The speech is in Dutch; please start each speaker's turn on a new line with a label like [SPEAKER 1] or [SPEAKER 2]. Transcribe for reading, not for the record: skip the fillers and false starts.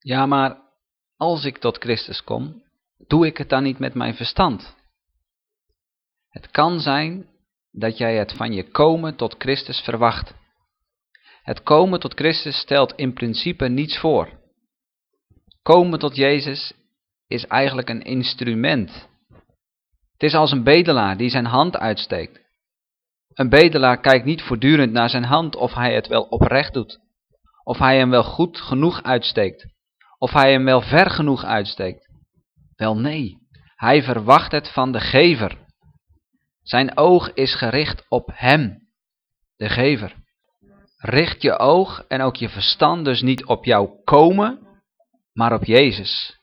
[SPEAKER 1] Ja, maar als ik tot Christus kom, doe ik het dan niet met mijn verstand? Het kan zijn dat jij het van je komen tot Christus verwacht. Het komen tot Christus stelt in principe niets voor. Komen tot Jezus is eigenlijk een instrument. Het is als een bedelaar die zijn hand uitsteekt. Een bedelaar kijkt niet voortdurend naar zijn hand of hij het wel oprecht doet. Of hij hem wel goed genoeg uitsteekt. Of hij hem wel ver genoeg uitsteekt. Wel nee, hij verwacht het van de gever. Zijn oog is gericht op hem, de gever. Richt je oog en ook je verstand dus niet op jouw komen, maar op Jezus.